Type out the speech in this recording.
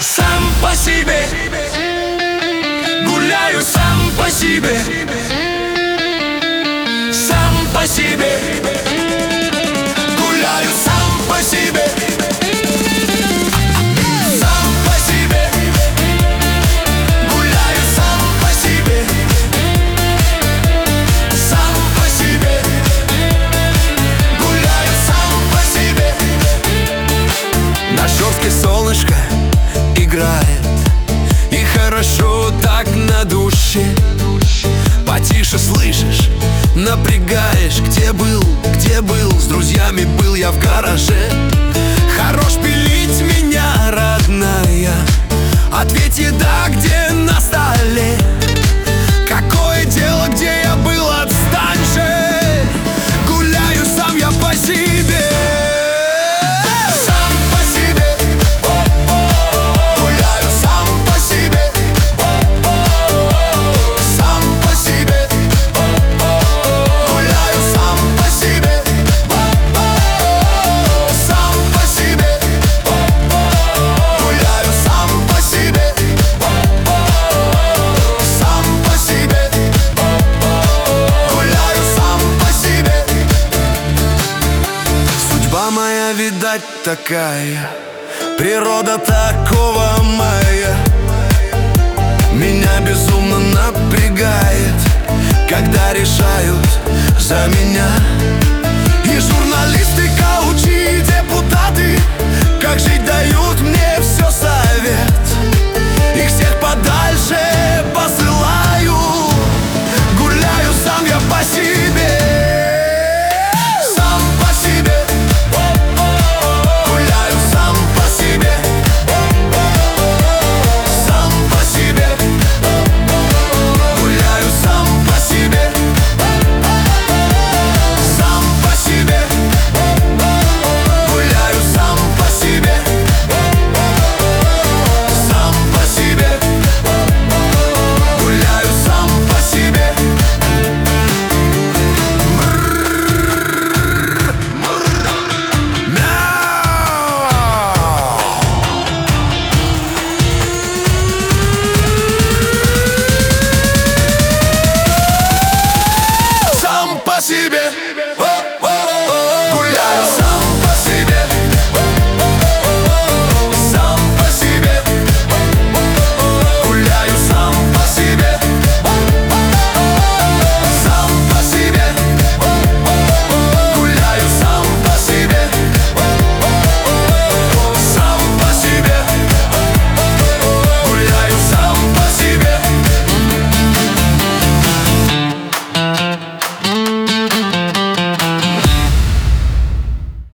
Сам по себе, гуляю сам по себе, сам по себе, гуляю сам по себе, сам по себе, гуляю сам по себе, сам по себе, гуляю сам по себе. На шорстке солнышко играет, и хорошо так на душе. Потише слышишь, напрягаешь. Где был, с друзьями был я в гараже. Хорош пилить меня, родная, ответь, еда где на столе. Какое дело, где я был, отстань же. Гуляю сам я по себе. Моя, видать, такая, природа такого моя. Меня безумно напрягает, когда решают за меня. И журналисты, коучи, депутаты, как жить